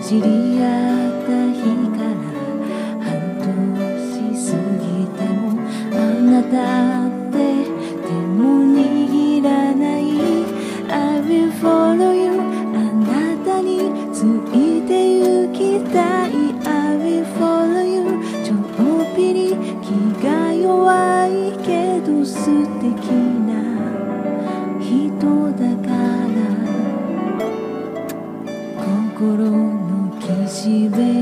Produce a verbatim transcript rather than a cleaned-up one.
知り合った日から半年過ぎてもあなたって手も握らない。 I will follow you あなたについて行きたい。 I will follow you ちょっぴり気が弱いけど素敵な人だから心の岸辺